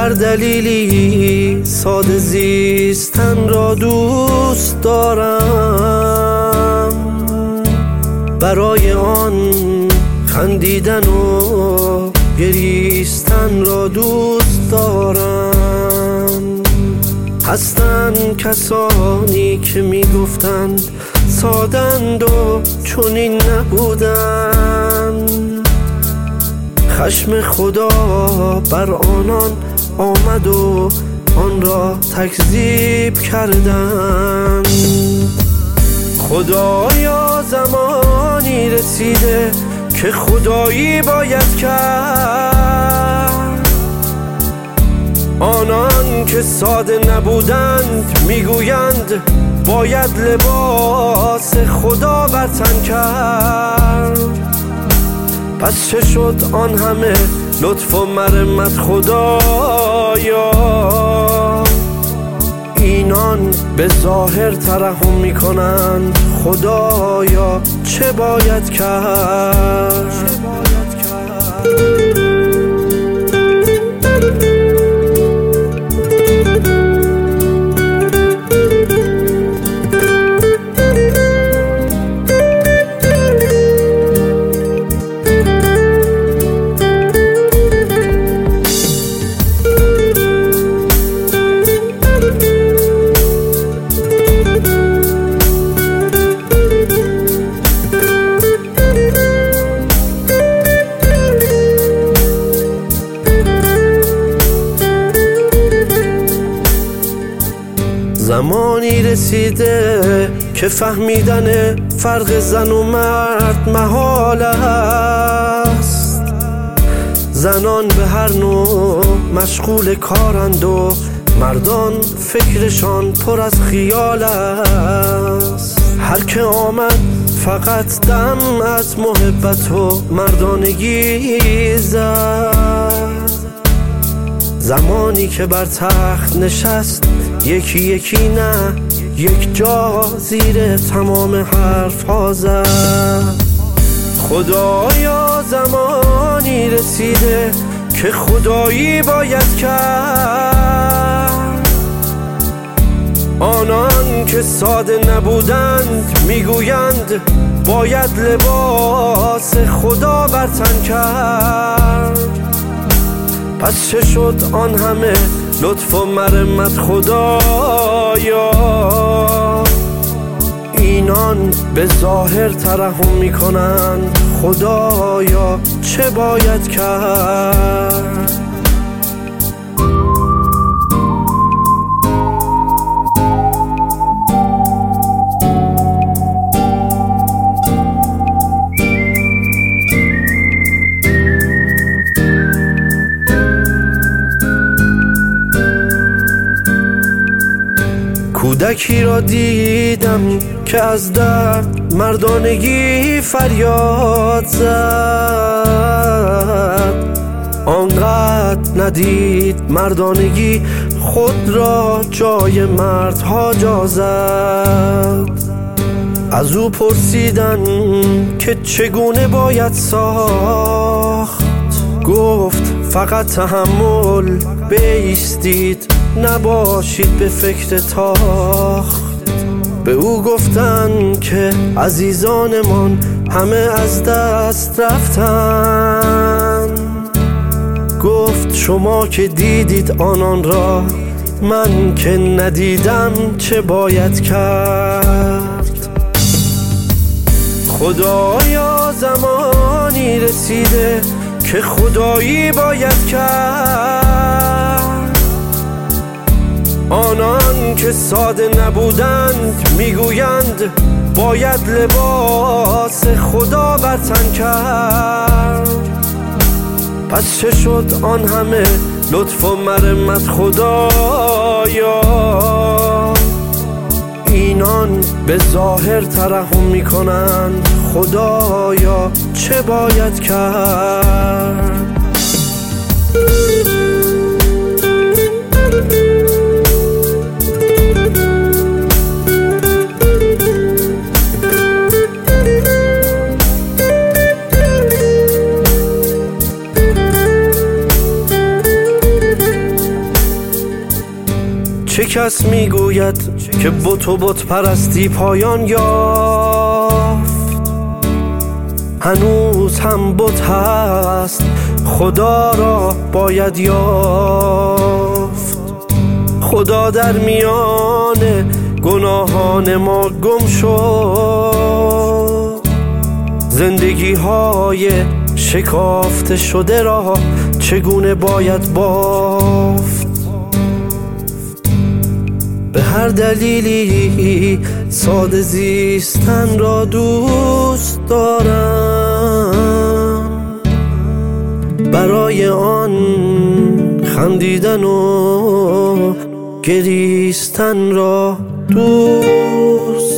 هر دلیلی ساده زیستن را دوست دارم، برای آن خندیدن و گریستن را دوست دارم. هستند کسانی که میگفتند سادند و چنین نبودند، خشم خدا بر آنان آمد و آن را تکذیب کردند. خدایا زمانی رسیده که خدایی باید کرد، آنان که ساده نبودند میگویند باید لباس خدا بر تن کرد. پس چه شد آن همه لطف و مرحمت خدایا؟ اینان به ظاهر ترحم میکنند، خدایا چه باید کرد؟ زمانی رسیده که فهمیدن فرق زن و مرد محال است. زنان به هر نوع مشغول کارند و مردان فکرشان پر از خیال است. هر که آمد فقط دم از محبت و مردانگی زد. زمانی که بر تخت نشست یکی یکی نه یک جا زیر تمام حرف ها زد. خدایا زمانی رسیده که خدایی باید کرد، آنان که ساده نبودند میگویند باید لباس خدا بر تن کرد. پس چه شد آن همه لطف و مرحمت خدایا؟ اینان به ظاهر ترحم میکنند، خدایا چه باید کرد؟ کودکی را دیدم که از درد مردانگی فریاد زد. آنقدر ندید مردانگی خود را جای مردها جا زد. از او پرسیدن که چگونه باید ساخت، گفت فقط تحمل بایستید، نباشید به فکر تاخت. به او گفتن که عزیزانمان همه از دست رفتن، گفت شما که دیدید آنان را، من که ندیدم چه باید کرد؟ خدایا زمانی رسیده که خدایی باید کرد، آنان که ساده نبودند میگویند باید لباس خدا بر تن کرد. پس چه شد آن همه لطف و مرحمت خدایا؟ اینان به ظاهر ترحم میکنند، خدایا چه باید کرد؟ کس میگوید که بت و بت پرستی پایان یافت، هنوز هم بت هست خدا را باید یافت. خدا در میان گناهان ما گم شد، زندگی های شکافته شده را چگونه باید بافت. به هر دلیلی ساده زیستن را دوست دارم، برای آن خندیدن و گریستن را دوست